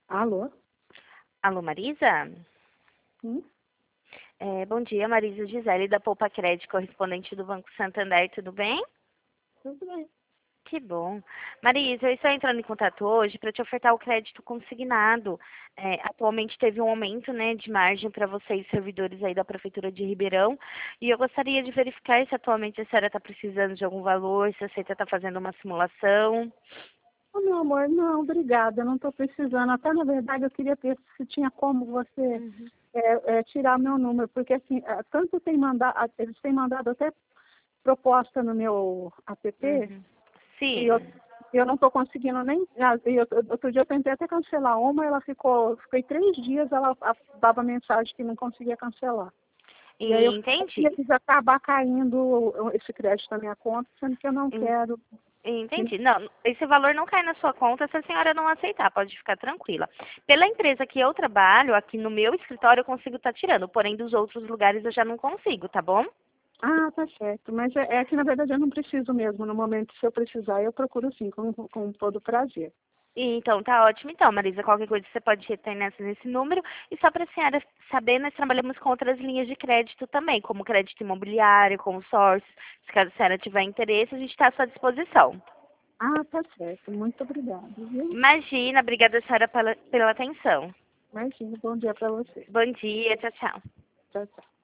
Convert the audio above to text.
Alô? Alô, Marisa? Sim, Bom dia, Marisa Gisele, da Poupa Crédito, correspondente do Banco Santander, tudo bem? tudo bem. Que bom. Marisa, eu estou entrando em contato hoje para te ofertar o crédito consignado. Atualmente teve um aumento, né, de margem para vocês, servidores aí da Prefeitura de Ribeirão, e eu gostaria de verificar se atualmente a senhora está precisando de algum valor, se a senhora está fazendo uma simulação. Ô, meu amor, não, obrigada, eu não estou precisando. Até, na verdade, eu queria ver se tinha como você Uhum. tirar meu número, porque, assim, tanto tem mandado, eles têm mandado até proposta no meu app, Uhum. e Sim. eu não estou conseguindo nem... Outro dia eu tentei até cancelar uma, ela fiquei 3 dias, ela dava mensagem que não conseguia cancelar. E aí eu Entendi. queria acabar caindo esse crédito na minha conta, sendo que eu não quero. Entendi. Não, esse valor não cai na sua conta se a senhora não aceitar, pode ficar tranquila. Pela empresa que eu trabalho, aqui no meu escritório eu consigo estar tirando, porém dos outros lugares eu já não consigo, tá bom? Ah, tá certo. Mas é que, na verdade, eu não preciso mesmo. No momento, se eu precisar, eu procuro sim, com todo prazer. Então, tá ótimo. Então, Marisa, qualquer coisa você pode retornar nesse número. E só para a senhora saber, nós trabalhamos com outras linhas de crédito também, como crédito imobiliário, consórcio. Se caso a senhora tiver interesse, a gente está à sua disposição. Ah, tá certo. Muito obrigada, viu? Imagina, obrigada, senhora, pela atenção. Imagina. Bom dia para você. Bom dia, tchau, tchau. Tchau, tchau.